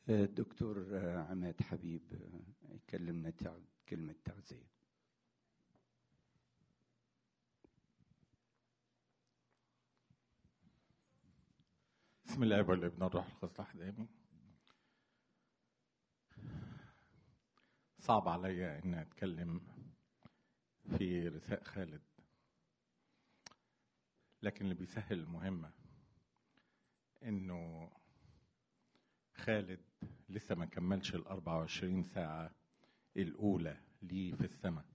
الدكتور عماد حبيب يكلمنا كلمة تعزية. بسم الله والابن والروح القدس واحد آمين. صعب عليا ان اتكلم في رثاء خالد، لكن اللي بيسهل المهمة انه خالد لسه ما كملش 24 ساعة الاولى ليه في السماء.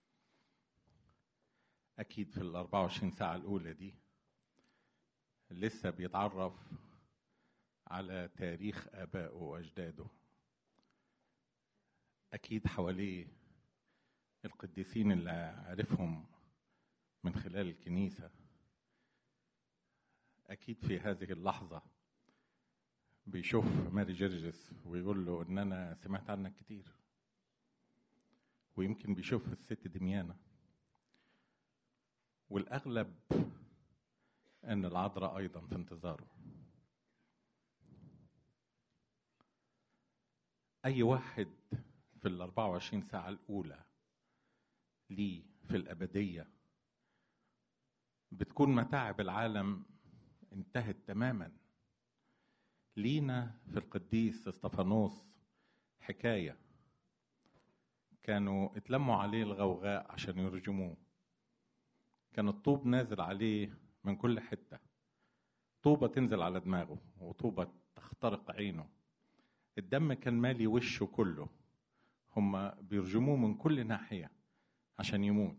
اكيد في 24 ساعة الاولى دي لسه بيتعرف على تاريخ ابائه واجداده. اكيد حواليه القديسين اللي عرفهم من خلال الكنيسة. اكيد في هذه اللحظة بيشوف ماري جرجس ويقول له ان انا سمعت عنك كتير، ويمكن بيشوف الست دميانة، والاغلب ان العذراء ايضا في انتظاره. اي واحد في 24 ساعة الاولى ليه في الابدية بتكون متاعب العالم انتهت تماما. لينا في القديس استفانوس حكاية، كانوا اتلموا عليه الغوغاء عشان يرجموه. كان الطوب نازل عليه من كل حتة، طوبة تنزل على دماغه وطوبة تخترق عينه، الدم كان مالي وشه كله، هم بيرجموه من كل ناحية عشان يموت.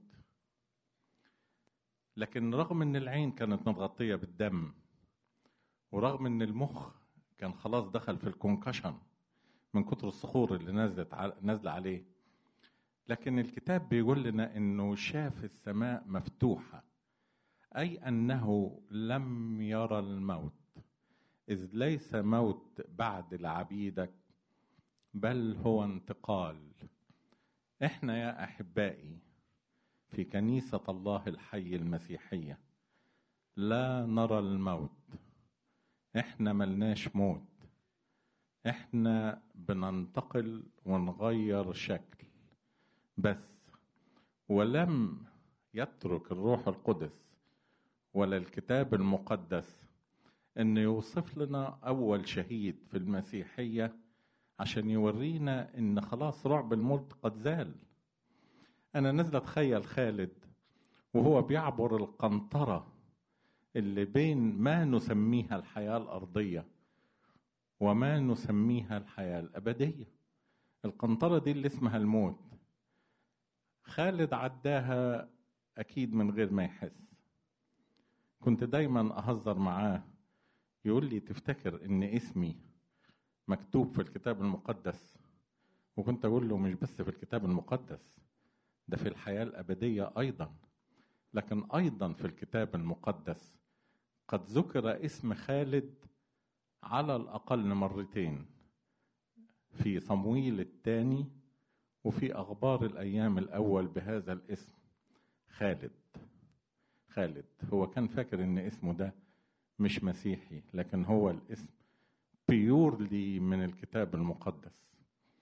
لكن رغم ان العين كانت متغطية بالدم، ورغم ان المخ كان خلاص دخل في الكونكشن من كتر الصخور اللي نازله عليه، لكن الكتاب بيقول لنا انه شاف السماء مفتوحة، اي انه لم يرى الموت، اذ ليس موت بعد لعبيدك بل هو انتقال. احنا يا احبائي في كنيسة الله الحي المسيحية لا نرى الموت، احنا ملناش موت، احنا بننتقل ونغير شكل بس. ولم يترك الروح القدس ولا الكتاب المقدس ان يوصف لنا اول شهيد في المسيحية عشان يورينا ان خلاص رعب الموت قد زال. انا نزل اتخيل خالد وهو بيعبر القنطرة اللي بين ما نسميها الحياة الارضية وما نسميها الحياة الابدية. القنطرة دي اللي اسمها الموت، خالد عداها اكيد من غير ما يحس. كنت دايما اهزر معاه، يقول لي تفتكر ان اسمي مكتوب في الكتاب المقدس؟ وكنت اقول له مش بس في الكتاب المقدس، ده في الحياة الابدية ايضا. لكن ايضا في الكتاب المقدس قد ذكر اسم خالد على الاقل مرتين، في صمويل الثاني وفي اخبار الايام الاول بهذا الاسم خالد. خالد هو كان فاكر ان اسمه ده مش مسيحي، لكن هو الاسم بيورلي من الكتاب المقدس.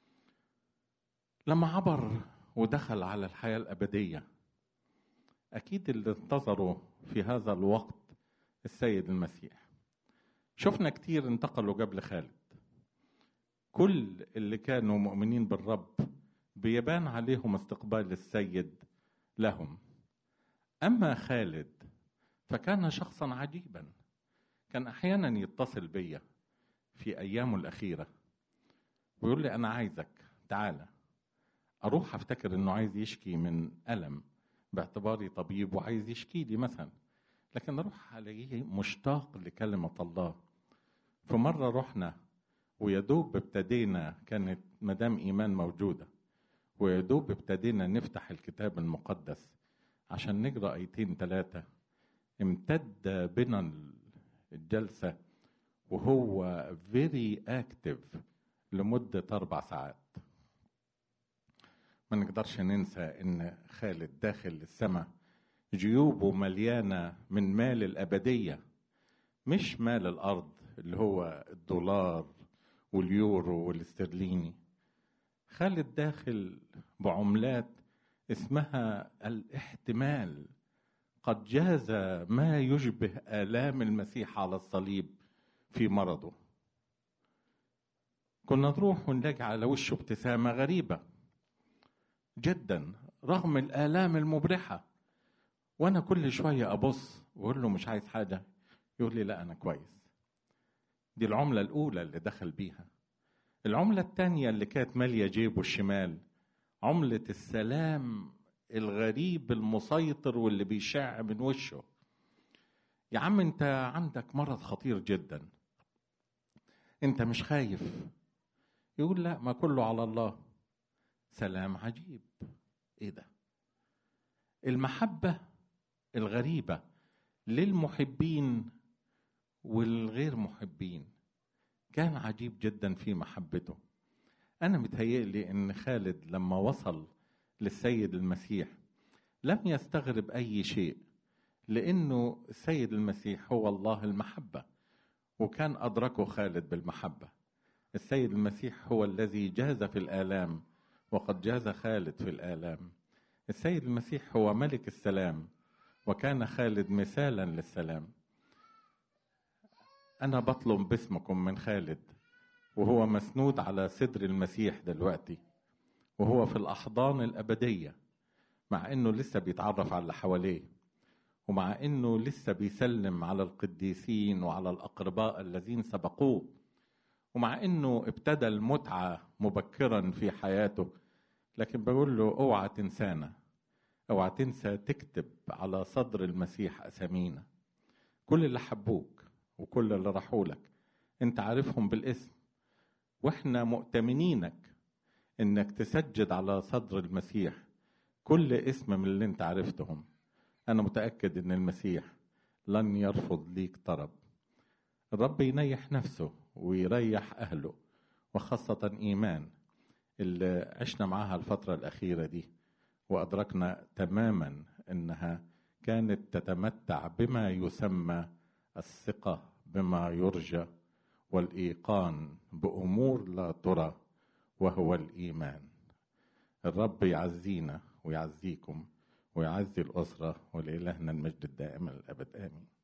لما عبر ودخل على الحياة الأبدية، أكيد اللي انتظروا في هذا الوقت السيد المسيح. شفنا كتير انتقلوا قبل خالد، كل اللي كانوا مؤمنين بالرب بيبان عليهم استقبال السيد لهم. أما خالد فكان شخصا عجيبا، كان أحيانا يتصل بيا في أيامه الأخيرة ويقول لي أنا عايزك تعالى. أروح أفتكر أنه عايز يشكي من ألم باعتباري طبيب وعايز يشكي لي مثلا، لكن أروح ألاقيه مشتاق لكلمة الله. فمرة رحنا ويدوب ابتدينا، كانت مدام إيمان موجودة، ويدوب ابتدينا نفتح الكتاب المقدس عشان نقرأ آيتين 3، امتد بنا الجلسة وهو very active لمدة 4 ساعات. ما نقدرش ننسى ان خالد داخل السماء جيوبه مليانة من مال الأبدية، مش مال الأرض اللي هو الدولار واليورو والاسترليني. خالد داخل بعملات اسمها الاحتمال، قد جاز ما يشبه آلام المسيح على الصليب في مرضه. كنا نروح ونلاقي على وشه ابتسامة غريبة جدا رغم الآلام المبرحة، وانا كل شوية ابص واقول له مش عايز حاجة، يقول لي لا انا كويس. دي العملة الاولى اللي دخل بيها. العملة التانية اللي كانت مالية جيبه الشمال، عملة السلام الغريب المسيطر واللي بيشع من وشه. يا عم انت عندك مرض خطير جدا، انت مش خايف؟ يقول لا، ما كله على الله. سلام عجيب. ايه ده؟ المحبة الغريبة للمحبين والغير محبين كان عجيب جدا في محبته. أنا متهيألي أن خالد لما وصل للسيد المسيح لم يستغرب أي شيء، لأنه السيد المسيح هو الله المحبة، وكان أدركه خالد بالمحبة. السيد المسيح هو الذي جاز في الآلام، وقد جاز خالد في الآلام. السيد المسيح هو ملك السلام، وكان خالد مثالا للسلام. أنا بطلب باسمكم من خالد وهو مسنود على صدر المسيح دلوقتي، وهو في الأحضان الأبدية، مع أنه لسه بيتعرف على اللي حواليه، ومع أنه لسه بيسلم على القديسين وعلى الأقرباء الذين سبقوه، ومع أنه ابتدى المتعة مبكرا في حياته، لكن بقول له اوعى تنسانا، اوعى تنسى تكتب على صدر المسيح أسامينا. كل اللي حبوك وكل اللي راحوا لك انت عارفهم بالاسم، واحنا مؤتمنينك انك تسجد على صدر المسيح كل اسم من اللي انت عرفتهم. انا متأكد ان المسيح لن يرفض ليك طرب. الرب ينيح نفسه ويريح اهله، وخاصة ايمان اللي عشنا معاها الفترة الاخيرة دي، وادركنا تماما انها كانت تتمتع بما يسمى الثقة بما يرجى، والإيقان بأمور لا ترى، وهو الإيمان. الرب يعزينا ويعزيكم ويعزي الأسرة، ولإلهنا المجد الدائم الأبد آمين.